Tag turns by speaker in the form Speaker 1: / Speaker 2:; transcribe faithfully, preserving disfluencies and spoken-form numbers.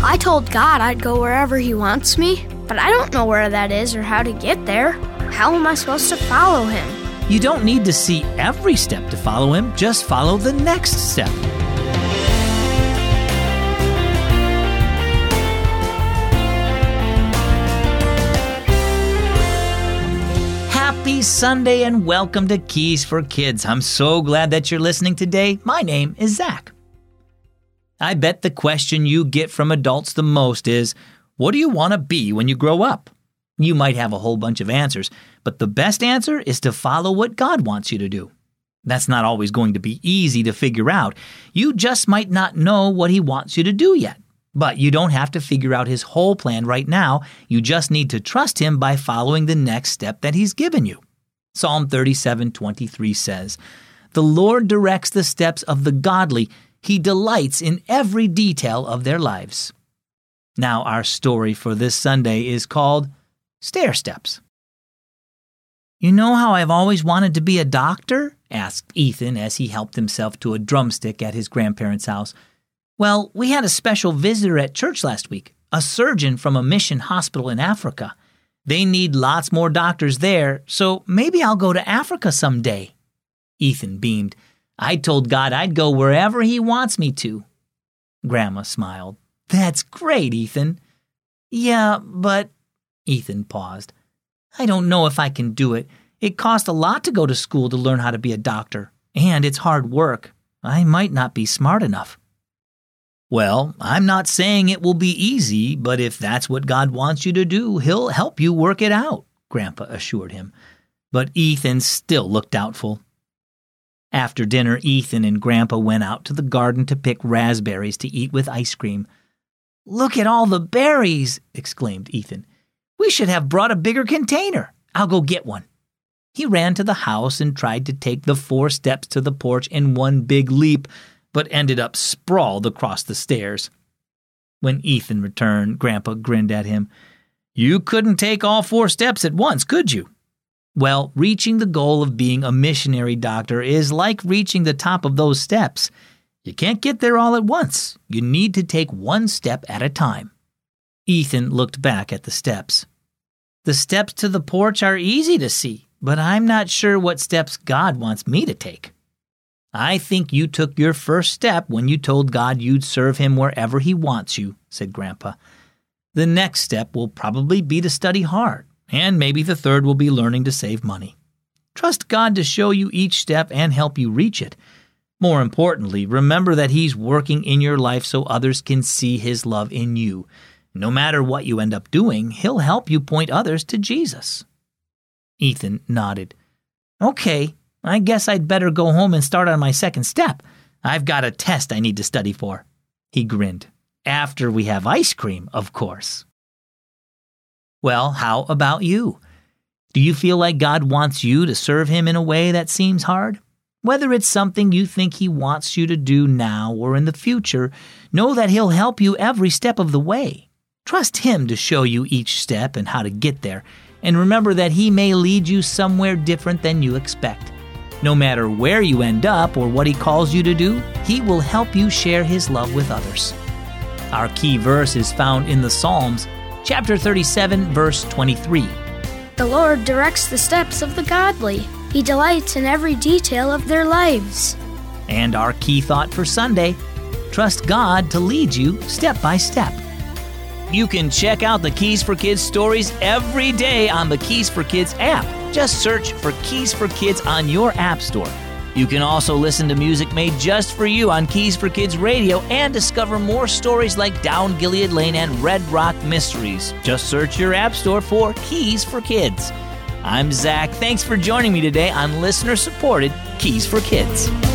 Speaker 1: I told God I'd go wherever He wants me, but I don't know where that is or how to get there. How am I supposed to follow Him?
Speaker 2: You don't need to see every step to follow Him. Just follow the next step. Happy Sunday and welcome to Keys for Kids. I'm so glad that you're listening today. My name is Zach. I bet the question you get from adults the most is, what do you want to be when you grow up? You might have a whole bunch of answers, but the best answer is to follow what God wants you to do. That's not always going to be easy to figure out. You just might not know what He wants you to do yet. But you don't have to figure out His whole plan right now. You just need to trust Him by following the next step that He's given you. Psalm thirty-seven twenty-three says, "The Lord directs the steps of the godly. He delights in every detail of their lives." Now our story for this Sunday is called Stair Steps. "You know how I've always wanted to be a doctor?" asked Ethan as he helped himself to a drumstick at his grandparents' house. "Well, we had a special visitor at church last week, a surgeon from a mission hospital in Africa. They need lots more doctors there, so maybe I'll go to Africa someday." Ethan beamed. "I told God I'd go wherever He wants me to." Grandma smiled. "That's great, Ethan." "Yeah, but..." Ethan paused. "I don't know if I can do it. It costs a lot to go to school to learn how to be a doctor, and it's hard work. I might not be smart enough." "Well, I'm not saying it will be easy, but if that's what God wants you to do, He'll help you work it out," Grandpa assured him. But Ethan still looked doubtful. After dinner, Ethan and Grandpa went out to the garden to pick raspberries to eat with ice cream. "Look at all the berries!" exclaimed Ethan. "We should have brought a bigger container. I'll go get one." He ran to the house and tried to take the four steps to the porch in one big leap, but ended up sprawled across the stairs. When Ethan returned, Grandpa grinned at him. "You couldn't take all four steps at once, could you?" Well, reaching the goal of being a missionary doctor is like reaching the top of those steps. You can't get there all at once. You need to take one step at a time. Ethan looked back at the steps. "The steps to the porch are easy to see, but I'm not sure what steps God wants me to take." "I think you took your first step when you told God you'd serve Him wherever He wants you," said Grandpa. "The next step will probably be to study hard, and maybe the third will be learning to save money. Trust God to show you each step and help you reach it. More importantly, remember that He's working in your life so others can see His love in you. No matter what you end up doing, He'll help you point others to Jesus." Ethan nodded. "Okay. I guess I'd better go home and start on my second step. I've got a test I need to study for." He grinned. "After we have ice cream, of course." Well, how about you? Do you feel like God wants you to serve Him in a way that seems hard? Whether it's something you think He wants you to do now or in the future, know that He'll help you every step of the way. Trust Him to show you each step and how to get there, and remember that He may lead you somewhere different than you expect. No matter where you end up or what He calls you to do, He will help you share His love with others. Our key verse is found in the Psalms, chapter thirty-seven, verse twenty-three.
Speaker 1: "The Lord directs the steps of the godly. He delights in every detail of their lives."
Speaker 2: And our key thought for Sunday, trust God to lead you step by step. You can check out the Keys for Kids stories every day on the Keys for Kids app. Just search for Keys for Kids on your app store. You can also listen to music made just for you on Keys for Kids Radio and discover more stories like Down Gilead Lane and Red Rock Mysteries. Just search your app store for Keys for Kids. I'm Zach. Thanks for joining me today on listener-supported Keys for Kids.